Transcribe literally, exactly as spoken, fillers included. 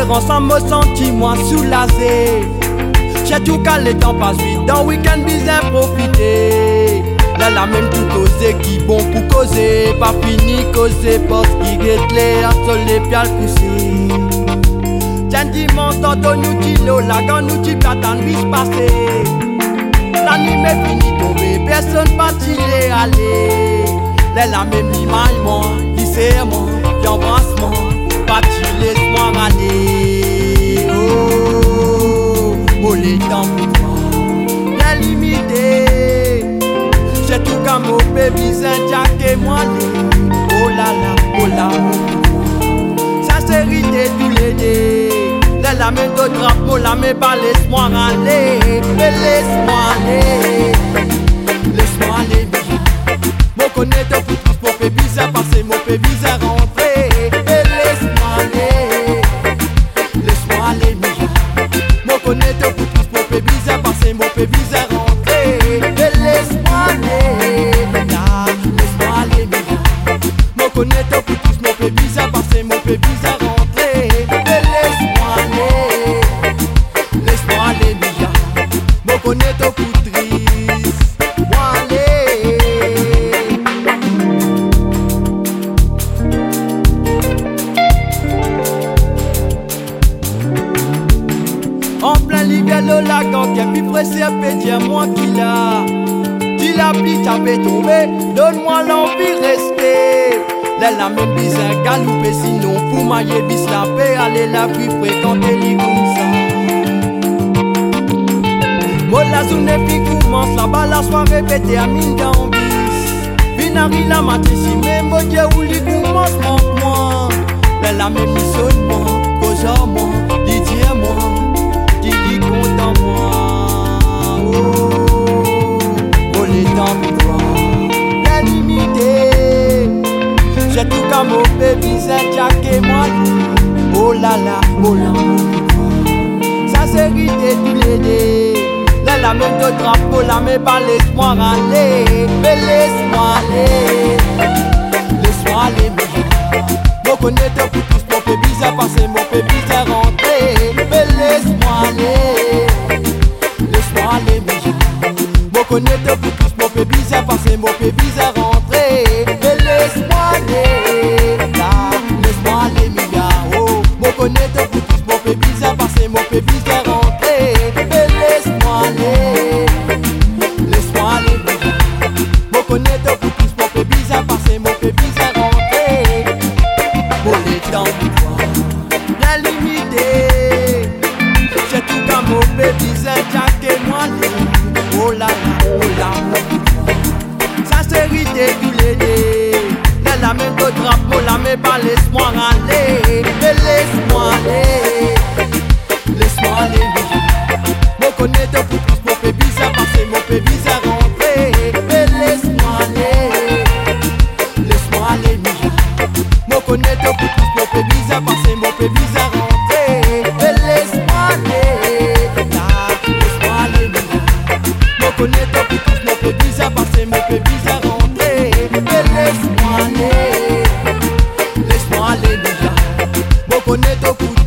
ensemble, me sentis moins soulagé. J'ai tout qu'à le temps passe vite, dans le week-end bien profiter. Là la même tout osé qui bon pour causer, pas fini causer parce qu'il est clair, sur les pieds poussés. Tiens dimanche tantôt nous kilo, la gare nous dit platan vite passé. La nuit m'est fini tombé, personne pas tiré aller. Là la même image moi, qui c'est moi, qui embrasse moi, pas tiré moi aller. Oh, oh les temps pour moi, la limité. J'ai tout comme mon bébé, c'est Jack et moi. Oh là là, oh là, sincérité tous les deux. Là la main de drapeau, la main pas laisse-moi aller. Mais laisse-moi aller, laisse-moi aller. Mon connaître pour tous, mon bébé, c'est passé, mon bébé, c'est rentré. Et laisse-moi aller, laisse-moi aller. Mon connaître pour tous, mon bébé, c'est passé, mon bébé, c'est rentré. Et laisse-moi aller, laisse-moi aller. Mon connaître pour tous, mon bébé, c'est passé, mon bébé, c'est rentré. Et laisse-moi aller, laisse-moi aller. Mon connaître pour triste, moi aller. En plein l'hiver, le lac en qui est plus pressé, pédier moi qui l'a. Qui l'a pris, t'as fait tomber, donne-moi l'envie rester. Là la même bise un galoupé, sinon pour mailler bis la paix, aller la plus fréquenter les comme ça. Moi la journée puis commence, là-bas la soirée pété à mine d'ambis. Binari la matrice, même moi Dieu où les commence moi. Là la même mission moi, cause à moi, Didier moi. Qui dit content moi, oh, oh les temps pour toi, la limité. J'ai tout comme mon bébé, c'est Jack et moi. Oh là là, oh là, sincérité tous les deux. Là la même de drapeau, la même pas laisse-moi aller. Mais laisse-moi aller, laisse-moi aller. Mon connaître pour tous, mon bébé, c'est passé, mon bébé, c'est rentré. Mais laisse-moi aller, laisse-moi aller. Mon connaître pour tous, mon bébé, c'est passé, mon bébé, c'est rentré. Mais laisse-moi aller, laisse-moi aller, mi gars. Oh, mon connaître pour tous, mon bébé, c'est passé, mon bébé, c'est rentré. Mais laisse-moi aller, laisse-moi aller, mi gars. Mon connaître pour tous, mon bébé, c'est passé, mon bébé, c'est rentré. Pour les temps pour toi, la limité. J'ai tout comme mon bébé, c'est Jack et moi. Oh là là, oh là, sincérité tous les deux. Là la main de drapeau, la main pas laisse-moi aller. Mais laisse-moi aller, laisse-moi aller. Mon connaître pour tous, mon bébé, c'est passé, mon bébé, c'est rentré. Mais laisse-moi aller, laisse-moi aller. Mon connaître pour tous, mon bébé, c'est passé, mon bébé, c'est rentré. Mais laisse-moi aller, laisse-moi aller. Mon connaître pour tous, mon bébé, c'est passé, mon bébé, c'est rentré. Mais laisse-moi aller, laisse-moi aller. Mon connaître pour